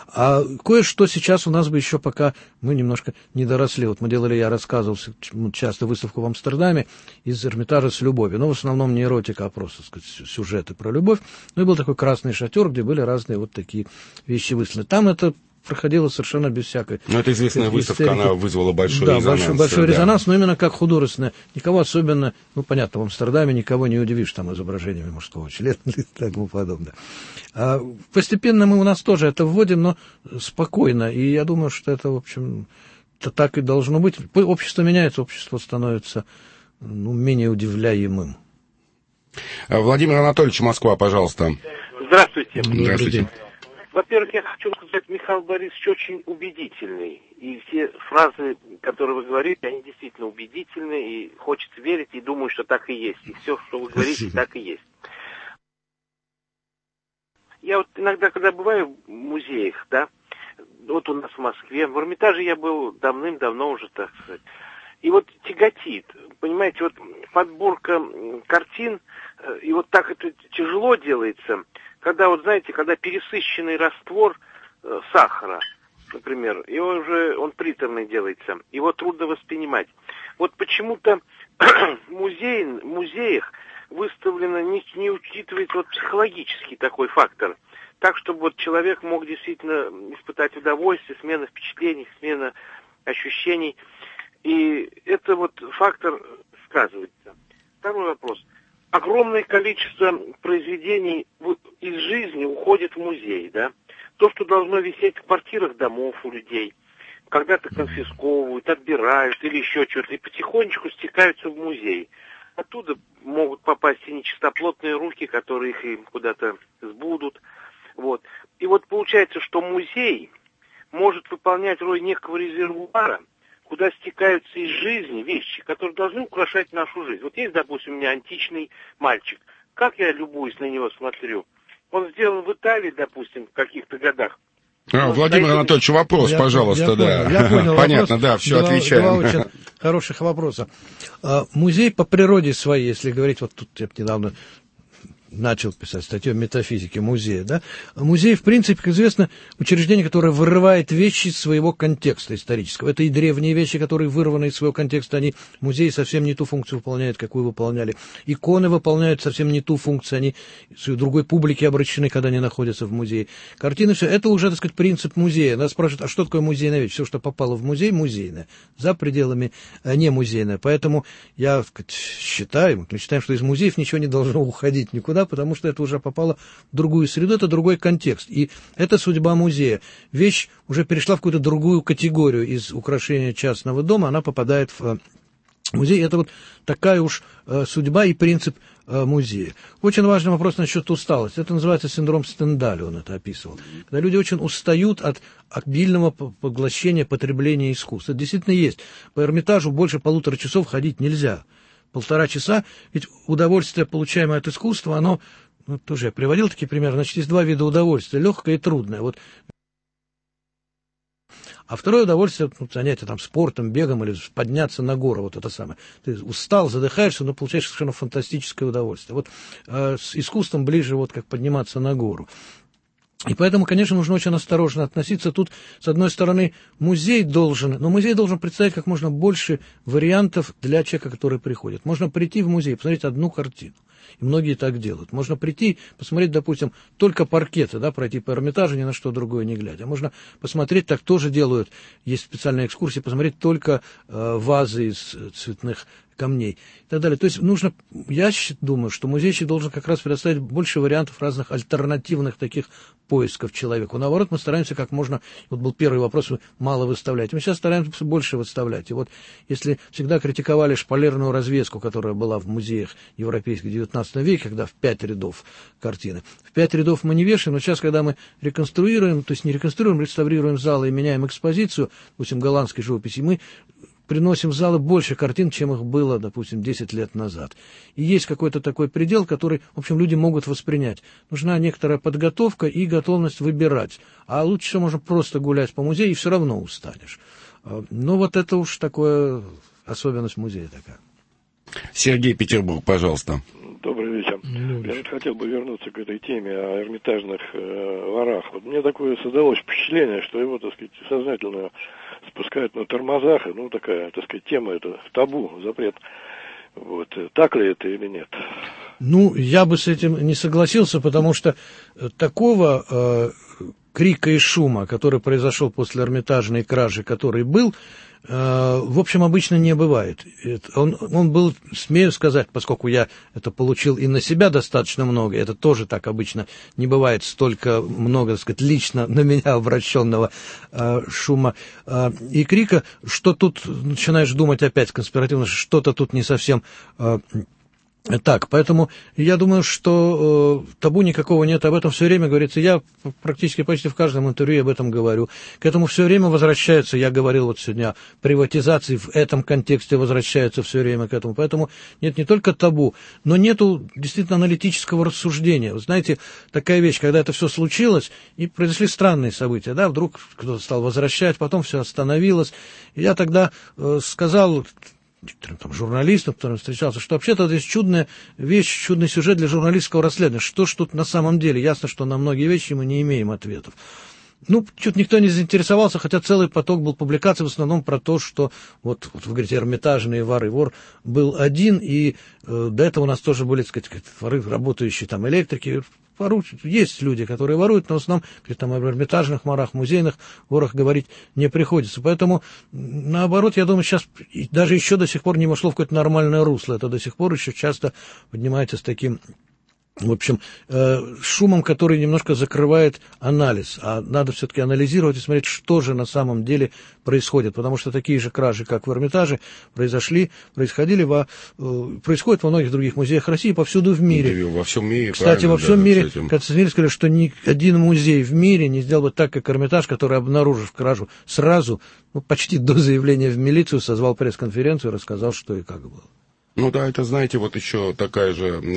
B: А кое-что сейчас у нас бы еще пока мы немножко не доросли. Вот мы делали, я рассказывал часто выставку в Амстердаме из Эрмитажа с любовью. В основном не эротика, а просто, так сказать, сюжеты про любовь. И был такой красный шатер, где были разные вот такие вещи выставлены. Там это проходила совершенно без всякой...
A: Это известная выставка, она вызвала большой резонанс.
B: Большой резонанс, но именно как художественная. Никого особенно, понятно, в Амстердаме никого не удивишь там изображениями мужского члена и тому подобное. А постепенно мы у нас тоже это вводим, но спокойно. И я думаю, что это, в общем, так и должно быть. Общество меняется, общество становится менее удивляемым.
A: Владимир Анатольевич, Москва, пожалуйста.
G: Здравствуйте.
A: Здравствуйте.
G: Во-первых, я хочу сказать, Михаил Борисович очень убедительный. И все фразы, которые вы говорите, они действительно убедительны. И хочется верить, и думаю, что так и есть. И все, что вы говорите, так и есть. Я вот иногда, когда бываю в музеях, да, вот у нас в Москве, в Эрмитаже я был давным-давно уже, так сказать. И вот тяготит, понимаете, вот подборка картин, и вот так это тяжело делается, когда, вот знаете, когда пересыщенный раствор сахара, например, и он приторный делается, его трудно воспринимать. Вот почему-то в музеях выставлено, не учитывается вот психологический такой фактор, так, чтобы вот человек мог действительно испытать удовольствие, смена впечатлений, смена ощущений. И это вот фактор сказывается. Второй вопрос. Огромное количество произведений из жизни уходит в музей, да? То, что должно висеть в квартирах домов у людей, когда-то конфисковывают, отбирают или еще что-то, и потихонечку стекаются в музей. Оттуда могут попасть и нечистоплотные руки, которые их им куда-то сбудут. Вот. И вот получается, что музей может выполнять роль некого резервуара, куда стекаются из жизни вещи, которые должны украшать нашу жизнь. Вот есть, допустим, у меня античный мальчик. Как я любуюсь на него смотрю. Он сделан в Италии, допустим, в каких-то годах.
A: Владимир Анатольевич, вопрос, пожалуйста, да.
B: Я понял
A: Понятно,
B: вопрос.
A: да, все, отвечаем.
B: Два очень хороших вопроса. Музей по природе своей, если говорить, вот тут я недавно начал писать статью о метафизике музея, да? Музей, в принципе, как известно, учреждение, которое вырывает вещи из своего контекста исторического. Это и древние вещи, которые вырваны из своего контекста, они, музеи совсем не ту функцию выполняют, какую выполняли. Иконы выполняют совсем не ту функцию, они к другой публике обращены, когда они находятся в музее. Картины, все, это уже, так сказать, принцип музея. Нас спрашивают, а что такое музейная вещь? Все, что попало в музей, музейное, за пределами не музейное. Поэтому я, так сказать, считаю, мы считаем, что из музеев ничего не должно уходить никуда, потому что это уже попало в другую среду, это другой контекст. И это судьба музея. Вещь уже перешла в какую-то другую категорию из украшения частного дома, она попадает в музей. Это вот такая уж судьба и принцип музея. Очень важный вопрос насчет усталости. Это называется синдром Стендаля, он это описывал. Когда люди очень устают от обильного поглощения, потребления искусства. Это действительно есть. По Эрмитажу больше 1,5 часов ходить нельзя. 1,5 часа, ведь удовольствие, получаемое от искусства, оно, тоже я приводил такие примеры, значит, есть два вида удовольствия, легкое и трудное. Вот. А второе удовольствие, занятие там спортом, бегом или подняться на гору, вот это самое. Ты устал, задыхаешься, но получаешь совершенно фантастическое удовольствие. Вот с искусством ближе вот как подниматься на гору. И поэтому, конечно, нужно очень осторожно относиться. Тут, с одной стороны, музей должен представить как можно больше вариантов для человека, который приходит. Можно прийти в музей, посмотреть одну картину. И многие так делают. Можно прийти, посмотреть, допустим, только паркеты, да, пройти по Эрмитажу, ни на что другое не глядя. Можно посмотреть, так тоже делают, есть специальные экскурсии, посмотреть только вазы из цветных камней и так далее. То есть нужно, я думаю, что музейщик должен как раз предоставить больше вариантов разных альтернативных таких поисков человеку. Наоборот, мы стараемся как можно, вот был первый вопрос, мало выставлять. Мы сейчас стараемся больше выставлять. И вот если всегда критиковали шпалерную развеску, которая была в музеях европейских в 19 веке, когда в 5 рядов картины. В 5 рядов мы не вешаем, но сейчас, когда мы реконструируем, то есть не реконструируем, реставрируем залы и меняем экспозицию, допустим, голландской живописи, мы приносим в залы больше картин, чем их было, допустим, 10 лет назад. И есть какой-то такой предел, который, в общем, люди могут воспринять. Нужна некоторая подготовка и готовность выбирать. А лучше всего можно просто гулять по музею, и все равно устанешь. Но вот это уж такое особенность музея такая.
A: Сергей, Петербург, пожалуйста.
H: Добрый вечер. Я хотел бы вернуться к этой теме о эрмитажных ворах. Вот мне такое создалось впечатление, что его, так сказать, сознательно спускают на тормозах, такая, так сказать, тема, это табу, запрет. Вот, так ли это или нет?
B: Я бы с этим не согласился, потому что такого крика и шума, который произошел после Эрмитажной кражи, который был, в общем, обычно не бывает. Он был, смею сказать, поскольку я это получил и на себя достаточно много, это тоже так обычно не бывает, столько много, так сказать, лично на меня обращенного шума и крика, что тут начинаешь думать опять конспиративно, что-то тут не совсем так, поэтому я думаю, что табу никакого нет, об этом все время говорится. Я практически почти в каждом интервью об этом говорю. К этому все время возвращаются, я говорил вот сегодня о приватизации, в этом контексте возвращаются все время к этому. Поэтому нет не только табу, но нету действительно аналитического рассуждения. Вы знаете, такая вещь, когда это все случилось, и произошли странные события, да, вдруг кто-то стал возвращать, потом все остановилось. И я тогда сказал некоторым журналистам, которым встречался, что вообще-то здесь чудная вещь, чудный сюжет для журналистского расследования. Что ж тут на самом деле? Ясно, что на многие вещи мы не имеем ответов. Чуть никто не заинтересовался, хотя целый поток был публикаций в основном про то, что, вот вы говорите, эрмитажные воры. Вор был один, и до этого у нас тоже были, так сказать, воры, работающие там электрики. Есть люди, которые воруют, но в основном там, об эрмитажных ворах, музейных ворах говорить не приходится. Поэтому, наоборот, я думаю, сейчас даже еще до сих пор не вошло в какое-то нормальное русло. Это до сих пор еще часто поднимается с таким, в общем, шумом, который немножко закрывает анализ. А надо все-таки анализировать и смотреть, что же на самом деле происходит. Потому что такие же кражи, как в Эрмитаже, происходят во многих других музеях России, повсюду в мире.
A: Во всем мире.
B: Кстати, во всем мире, как сказали, что ни один музей в мире не сделал бы так, как Эрмитаж, который, обнаружив кражу, сразу, почти до заявления в милицию, созвал пресс-конференцию и рассказал, что и как было.
A: Ну да, это, знаете, вот еще такая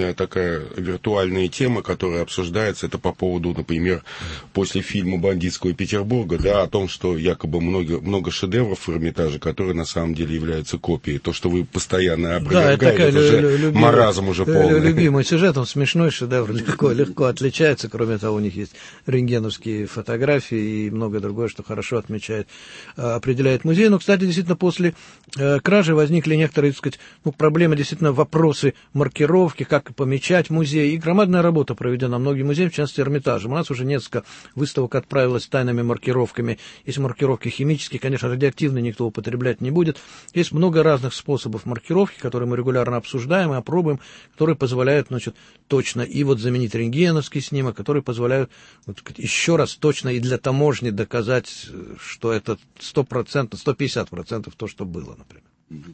A: виртуальная тема, которая обсуждается, это по поводу, например, после фильма «Бандитского Петербурга», да, о том, что якобы много шедевров в Эрмитаже, которые на самом деле являются копией. То, что вы постоянно опровергаете, это же маразм уже полный.
B: Любимый сюжет, он смешной шедевр, легко отличается. Кроме того, у них есть рентгеновские фотографии и многое другое, что хорошо определяет музей. Но, кстати, действительно, после кражи возникли некоторые, так сказать, проблемы, действительно, вопросы маркировки, как помечать музей. И громадная работа проведена. Многие музеи, в частности, Эрмитажем. У нас уже несколько выставок отправилось с тайными маркировками. Есть маркировки химические, конечно, радиоактивные никто употреблять не будет. Есть много разных способов маркировки, которые мы регулярно обсуждаем и опробуем, которые позволяют, значит, точно и вот заменить рентгеновский снимок, которые позволяют еще раз точно и для таможни доказать, что это 100%, 150% то, что было, например.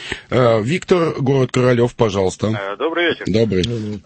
A: Виктор, город Королев, пожалуйста.
I: Добрый вечер.
A: Добрый.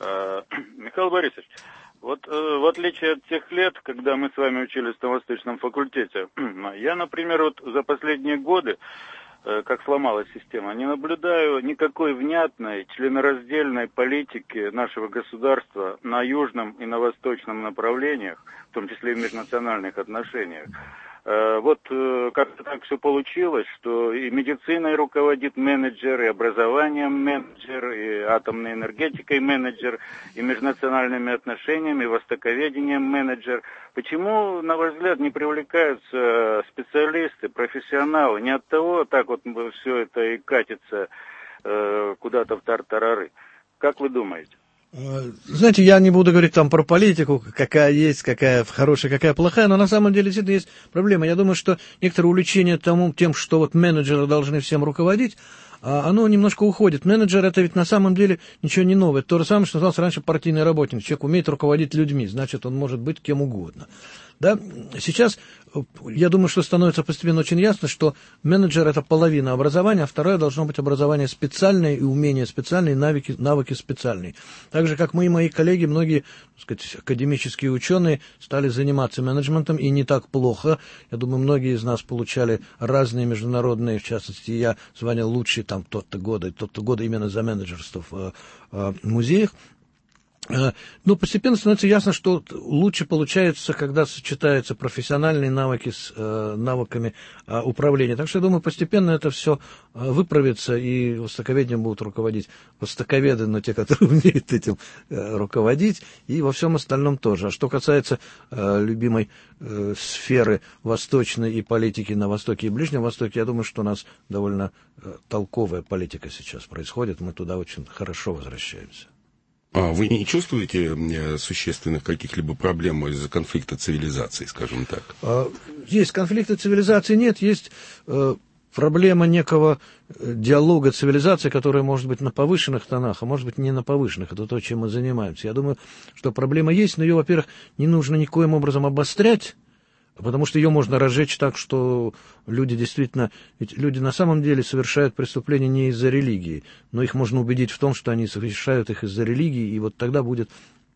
I: Михаил Борисович, вот в отличие от тех лет, когда мы с вами учились на Восточном факультете, я, например, вот за последние годы, как сломалась система, не наблюдаю никакой внятной членораздельной политики нашего государства на южном и на восточном направлениях, в том числе и в межнациональных отношениях. Вот как-то так все получилось, что и медициной руководит менеджер, и образованием менеджер, и атомной энергетикой менеджер, и межнациональными отношениями, и востоковедением менеджер. Почему, на ваш взгляд, не привлекаются специалисты, профессионалы? Не от того так вот все это и катится куда-то в тартарары. Как вы думаете?
B: Знаете, я не буду говорить там про политику, какая есть, какая хорошая, какая плохая, но на самом деле действительно есть проблема. Я думаю, что некоторое увлечение тем, что вот менеджеры должны всем руководить, оно немножко уходит. Менеджер — это ведь на самом деле ничего не новое. Это то же самое, что назывался раньше партийный работник. Человек умеет руководить людьми, значит, он может быть кем угодно. Да? Сейчас, я думаю, что становится постепенно очень ясно, что менеджер — это половина образования, а второе должно быть образование специальное и умения специальные, навыки специальные. Так же, как мы и мои коллеги, многие, так сказать, академические ученые стали заниматься менеджментом, и не так плохо. Я думаю, многие из нас получали разные международные, в частности, я звонил лучший там тот-то года именно за менеджерство в музеях. Но постепенно становится ясно, что лучше получается, когда сочетаются профессиональные навыки с навыками управления. Так что, я думаю, постепенно это все выправится, и востоковедением будут руководить востоковеды, но те, которые умеют этим руководить, и во всем остальном тоже. А что касается любимой сферы восточной и политики на Востоке и Ближнем Востоке, я думаю, что у нас довольно толковая политика сейчас происходит, мы туда очень хорошо возвращаемся.
A: Вы не чувствуете существенных каких-либо проблем из-за конфликта цивилизаций, скажем так?
B: Есть конфликты цивилизаций, нет, есть проблема некого диалога цивилизации, которая может быть на повышенных тонах, а может быть не на повышенных. Это то, чем мы занимаемся. Я думаю, что проблема есть, но ее, во-первых, не нужно никоим образом обострять, потому что ее можно разжечь так, что люди действительно... Ведь люди на самом деле совершают преступления не из-за религии, но их можно убедить в том, что они совершают их из-за религии, и вот тогда будет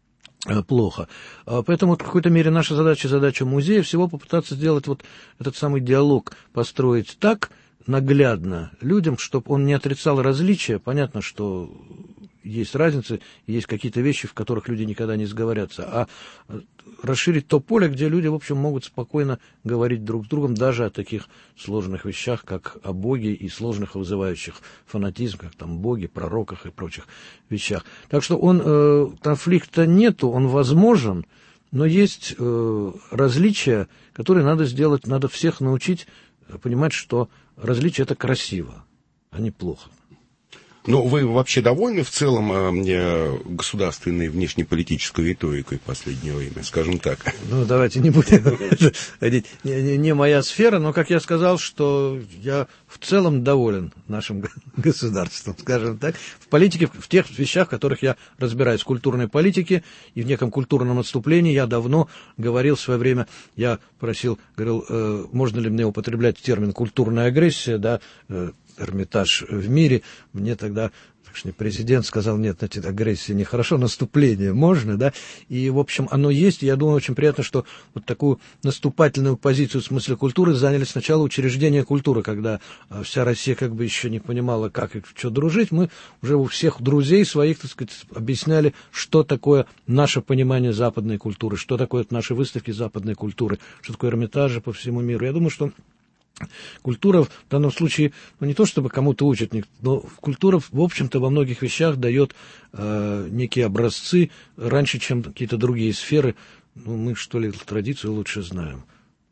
B: плохо. Поэтому в какой-то мере наша задача музея всего попытаться сделать вот этот самый диалог, построить так наглядно людям, чтобы он не отрицал различия. Понятно, что есть разницы, есть какие-то вещи, в которых люди никогда не сговорятся, а расширить то поле, где люди, в общем, могут спокойно говорить друг с другом даже о таких сложных вещах, как о Боге, и сложных, вызывающих фанатизм, как там Боге, пророках и прочих вещах. Так что конфликта нету, он возможен, но есть различия, которые надо всех научить понимать, что различие — это красиво, а не плохо.
A: Но вы вообще довольны в целом государственной внешнеполитической риторикой в последнее время, скажем так?
B: Ну, давайте не будем ходить. Не моя сфера, но, как я сказал, что я в целом доволен нашим государством, скажем так. В политике, в тех вещах, в которых я разбираюсь, в культурной политике и в неком культурном отступлении, я давно говорил в свое время, я говорил, можно ли мне употреблять термин «культурная агрессия», да, Эрмитаж в мире, мне тогда тогдашний президент сказал, нет, значит, агрессия нехорошо, наступление можно, да, и, в общем, оно есть, и я думаю, очень приятно, что вот такую наступательную позицию в смысле культуры заняли сначала учреждения культуры, когда вся Россия как бы еще не понимала, как и что дружить, мы уже у всех друзей своих, так сказать, объясняли, что такое наше понимание западной культуры, что такое наши выставки западной культуры, что такое Эрмитажи по всему миру. Я думаю, что культура в данном случае, ну, не то чтобы кому-то учат, но культура, в общем-то, во многих вещах дает некие образцы раньше, чем какие-то другие сферы. Ну, мы, что ли, традицию лучше знаем.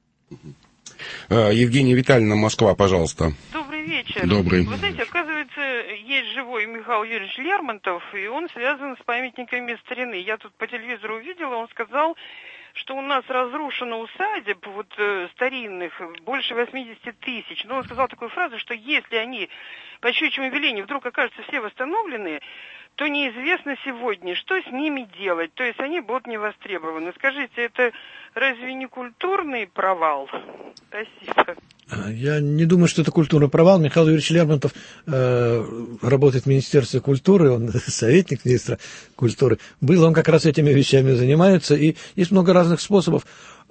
A: Евгения Витальевна, Москва, пожалуйста.
J: Добрый вечер.
A: Добрый.
J: Вы знаете, оказывается, есть живой Михаил Юрьевич Лермонтов, и он связан с памятниками старины. Я тут по телевизору увидела, он сказал, что у нас разрушено усадеб вот, старинных больше 80 тысяч. Но он сказал такую фразу, что если они по щучьему велению вдруг окажутся все восстановлены, то неизвестно сегодня, что с ними делать. То есть они будут не востребованы. Скажите, это разве не культурный провал? Спасибо.
B: Я не думаю, что это культурный провал. Михаил Юрьевич Лермонтов работает в Министерстве культуры, он советник министра культуры. Он как раз этими вещами занимается, и есть много разных способов.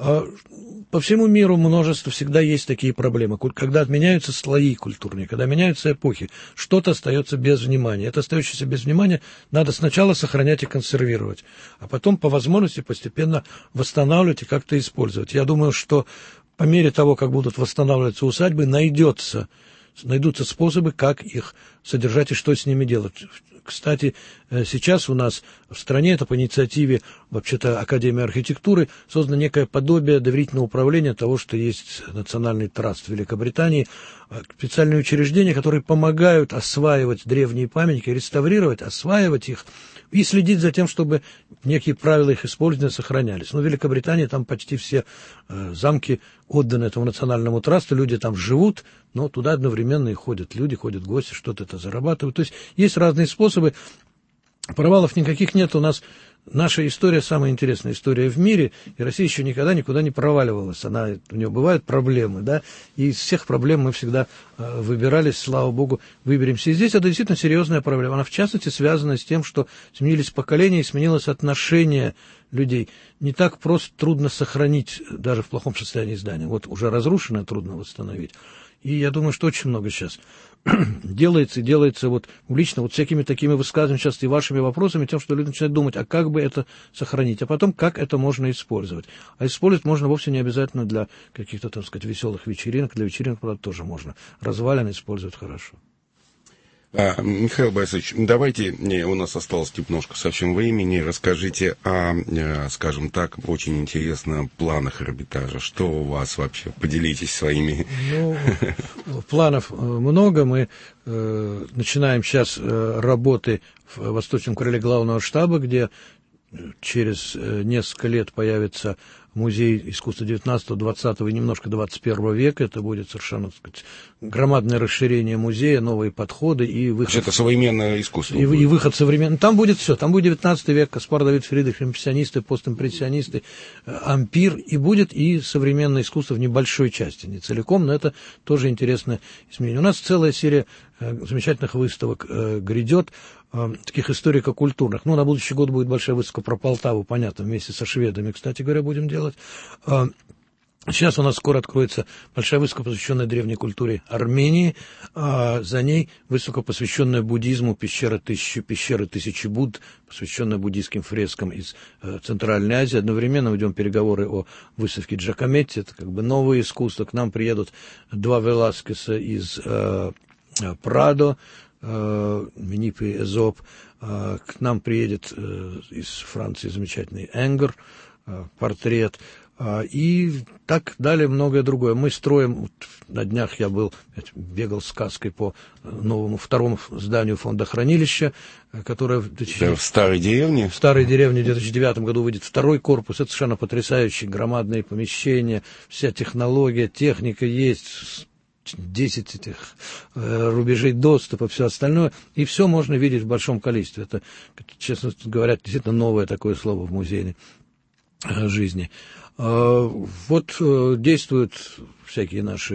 B: По всему миру множество, всегда есть такие проблемы. Когда отменяются слои культурные, когда меняются эпохи, что-то остается без внимания. Это остающееся без внимания надо сначала сохранять и консервировать, а потом по возможности постепенно восстанавливать и как-то использовать. Я думаю, что по мере того, как будут восстанавливаться усадьбы, найдутся способы, как их содержать и что с ними делать. Кстати, сейчас у нас в стране, это по инициативе, вообще-то, Академии архитектуры, создано некое подобие доверительного управления того, что есть Национальный траст Великобритании, специальные учреждения, которые помогают осваивать древние памятники, реставрировать, осваивать их и следить за тем, чтобы некие правила их использования сохранялись. Но в Великобритании там почти все замки отданы этому национальному трасту, люди там живут, но туда одновременно и ходят люди, ходят гости, что-то это зарабатывают. То есть есть разные способы. Провалов никаких нет. У нас наша история самая интересная история в мире, и Россия еще никогда никуда не проваливалась. У нее бывают проблемы, да, и из всех проблем мы всегда выбирались, слава богу, выберемся. И здесь это действительно серьезная проблема. Она, в частности, связана с тем, что сменились поколения и сменилось отношение людей. Не так просто трудно сохранить даже в плохом состоянии здания. Вот уже разрушенное трудно восстановить. И я думаю, что очень много сейчас делается вот публично, вот всякими такими высказываниями, часто и вашими вопросами, тем, что люди начинают думать, а как бы это сохранить, а потом, как это можно использовать. А использовать можно вовсе не обязательно для каких-то, так сказать, веселых вечеринок. Для вечеринок, правда, тоже можно. Развалины использовать хорошо.
A: Михаил Борисович, давайте, у нас осталось немножко совсем времени, расскажите о, скажем так, очень интересно, планах Эрмитажа. Что у вас вообще? Поделитесь своими.
B: Планов много. Мы начинаем сейчас работы в Восточном крыле главного штаба, где через несколько лет появится музей искусства 19-20 и немножко 21 века. Это будет совершенно, так сказать, громадное расширение музея, новые подходы и выход. Это
A: современное искусство.
B: И выход современный. Там будет все. Там будет 19 век, Каспар Давид Фридрих, импрессионисты, постимпрессионисты, ампир. И будет и современное искусство в небольшой части, не целиком, но это тоже интересное изменение. У нас целая серия замечательных выставок грядет, таких историко-культурных. На будущий год будет большая выставка про Полтаву, понятно, вместе со шведами, кстати говоря, будем делать. Сейчас у нас скоро откроется большая выставка, посвященная древней культуре Армении, а за ней выставка, посвященная буддизму, пещеры тысячи Будд, посвященная буддийским фрескам из Центральной Азии. Одновременно ведем переговоры о выставке Джакометти, это как бы новое искусство. К нам приедут два Веласкеса из Прадо, Минип и Эзоп. К нам приедет из Франции замечательный Энгер, портрет. И так далее, многое другое. Мы строим, на днях я бегал с сказкой по новому второму зданию фондохранилища, которое в
A: старой деревне?
B: В старой деревне в 2009 году выйдет второй корпус. Это совершенно потрясающие громадные помещения, вся технология, техника есть, 10 этих рубежей доступа, все остальное, и все можно видеть в большом количестве. Это, честно говоря, действительно новое такое слово в музейной жизни. Вот действуют всякие наши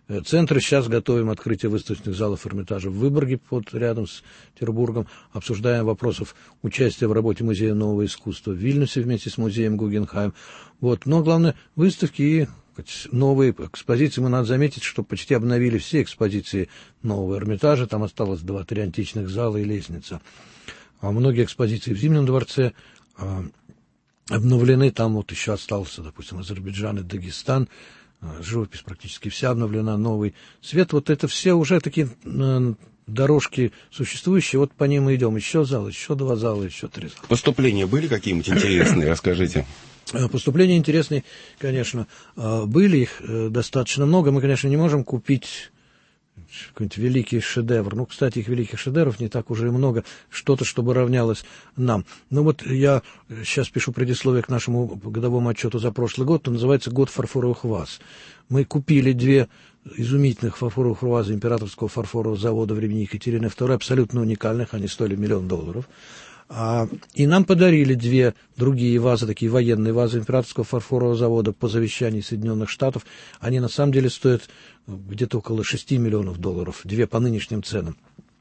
B: центры. Сейчас готовим открытие выставочных залов Эрмитажа в Выборге, рядом с Петербургом. Обсуждаем вопросов участия в работе Музея нового искусства в Вильнюсе вместе с музеем Гугенхайм. Но главное, выставки и новые экспозиции. Мы, надо заметить, что почти обновили все экспозиции нового Эрмитажа. Там осталось 2-3 античных зала и лестница. А многие экспозиции в Зимнем дворце обновлены. Там еще остался, допустим, Азербайджан и Дагестан. Живопись практически вся обновлена, новый свет. Это все уже такие дорожки существующие. По ним мы идем. Еще зал, еще 2 зала, еще 3 зала.
A: Поступления были какие-нибудь интересные? Расскажите.
B: Поступления интересные, конечно, были. Их достаточно много. Мы, конечно, не можем купить какой-нибудь великий шедевр. Кстати, их великих шедевров не так уже и много. Что-то, чтобы равнялось нам. Я сейчас пишу предисловие к нашему годовому отчету за прошлый год. Он называется «Год фарфоровых ваз». Мы купили 2 изумительных фарфоровых вазы Императорского фарфорового завода времени Екатерины II, абсолютно уникальных. Они стоили $1 миллион. И нам подарили 2 другие вазы, такие военные вазы Императорского фарфорового завода по завещанию Соединенных Штатов. Они на самом деле стоят где-то около $6 миллионов, 2 по нынешним ценам.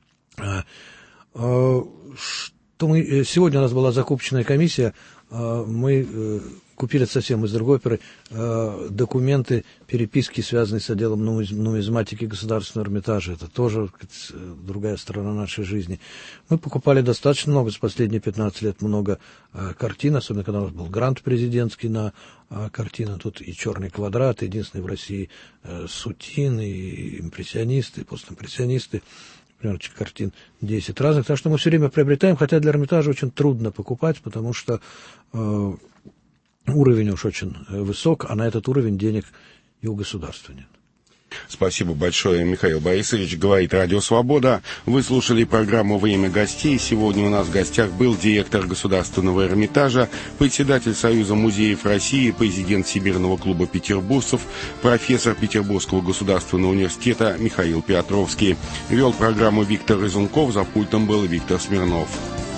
B: Сегодня у нас была закупочная комиссия, мы купили совсем из другой оперы документы, переписки, связанные с отделом нумизматики Государственного Эрмитажа. Это тоже другая сторона нашей жизни. Мы покупали достаточно много, за последние 15 лет много картин, особенно когда у нас был грант президентский на картины. Тут и «Черный квадрат», единственный в России Сутин, и импрессионисты, и постимпрессионисты. Например, картин 10 разных. Так что мы все время приобретаем, хотя для Эрмитажа очень трудно покупать, потому что уровень уж очень высок, а на этот уровень денег и у государства нет.
A: Спасибо большое, Михаил Борисович. Говорит Радио Свобода. Вы слушали программу «Время гостей». Сегодня у нас в гостях был директор Государственного Эрмитажа, председатель Союза музеев России, президент Всемирного клуба петербуржцев, профессор Петербургского государственного университета Михаил Петровский. Вел программу Виктор Разумков, за пультом был Виктор Смирнов.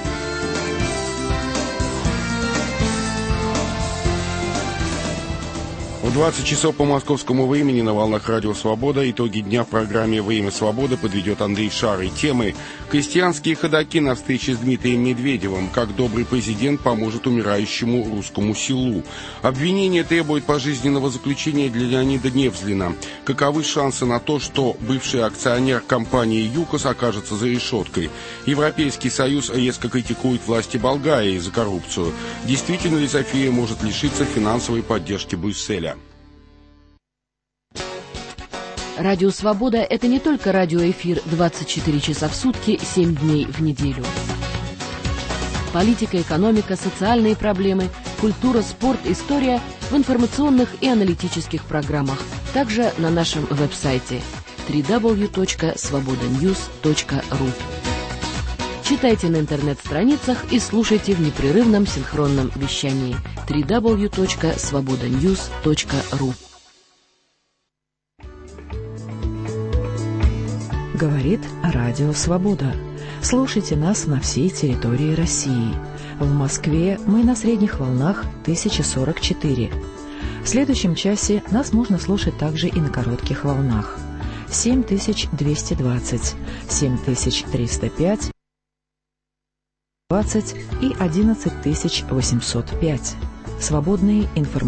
A: В 20 часов по московскому времени на волнах Радио Свобода итоги дня в программе «Время свободы» подведет Андрей Шарый. Темы: крестьянские ходаки на встрече с Дмитрием Медведевым, как добрый президент поможет умирающему русскому селу. Обвинение требует пожизненного заключения для Леонида Невзлина. Каковы шансы на то, что бывший акционер компании ЮКОС окажется за решеткой? Европейский Союз резко критикует власти Болгарии за коррупцию. Действительно ли София может лишиться финансовой поддержки Брюсселя?
K: Радио «Свобода» — это не только радиоэфир 24 часа в сутки, 7 дней в неделю. Политика, экономика, социальные проблемы, культура, спорт, история в информационных и аналитических программах. Также на нашем веб-сайте www.svobodanews.ru. Читайте на интернет-страницах и слушайте в непрерывном синхронном вещании www.svobodanews.ru.
L: Говорит Радио Свобода. Слушайте нас на всей территории России. В Москве мы на средних волнах 1044. В следующем часе нас можно слушать также и на коротких волнах. 7220, 7305, 20 и 11805. Свободные информационные